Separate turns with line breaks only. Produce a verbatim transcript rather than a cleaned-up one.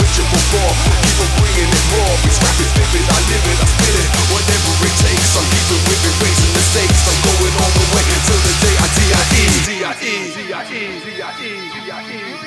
mentioned before. Keep on bringing it more. We scrap it, flip it, I live it, I spill it. Whatever it takes, I'm keeping with it, raising the stakes. I'm going all the way till the day I D I E. D I E. D I E. D I E. D I E.